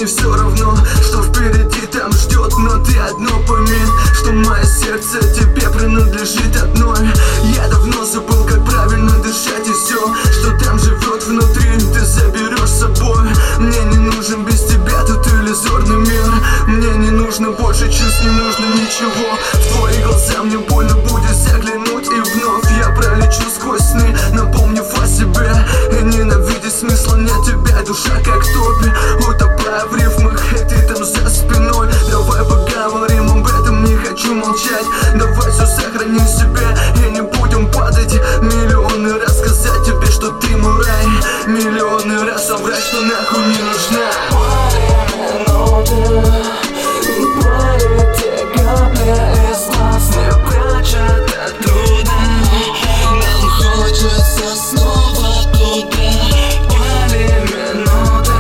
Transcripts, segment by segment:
не все равно, что впереди там ждет. Но ты одно пойми, что мое сердце тебе принадлежит одной. Я давно забыл, как правильно дышать, и все, что там живет внутри, ты заберешь с собой. Мне не нужен без тебя тут иллюзорный мир. Мне не нужно больше чувств, не нужно ничего. В твои глаза мне больно будет заглянуть, и вновь я пролечу сквозь сны, напомнив о себе. И ненавидеть смысла нет, тебя душа как топи, утопая в рифмах, и ты там за спиной. Давай поговорим об этом, не хочу молчать. Давай все сохраним в себе и не будем падать. Миллионы раз сказать тебе, что ты мой рай, миллионы раз соврать, что нахуй не нужна. Пали те капли из глаз, не прячет от труда. Нам хочется снова туда. Пали минуты,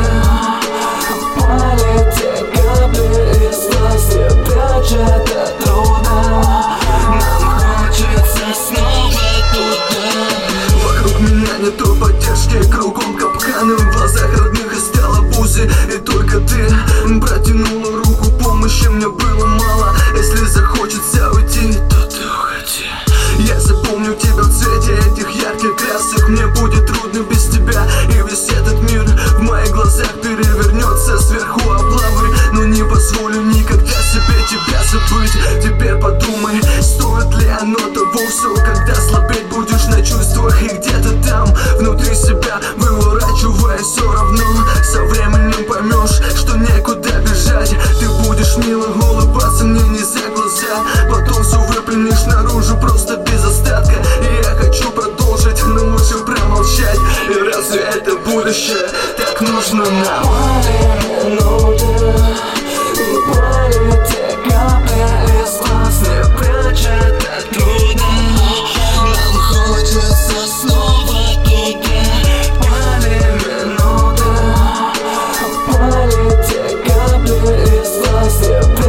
пали те капли из глаз, не прячет от труда. Нам хочется снова туда. Вокруг меня нету поддержки, кругом капканы, в глазах родных искала бузы. И только ты протянула руку помощи, мне было мало. Если захочется уйти, то ты уходи. Я запомню тебя в цвете этих ярких красок. Мне будет трудно без тебя, и весь этот мир в моих глазах перевернется сверху облавы. Но не позволю никогда себе тебя забыть. Теперь подумай, стоит ли оно того все, когда слабеть будешь на чувствах. И где-то там, внутри себя, выворачивая, все равно со временем поймешь, что некуда бежать. Ты будешь мило улыбаться мне не за глаза, потом все выплюнешь наружу просто без остатка. И я хочу продолжить, но лучше промолчать. И разве это будущее так нужно нам? Пали минуты, пали те капли из глаз, не прячет от труда. Нам хочется снова туда. Пали минуты, пали те капли из глаз, не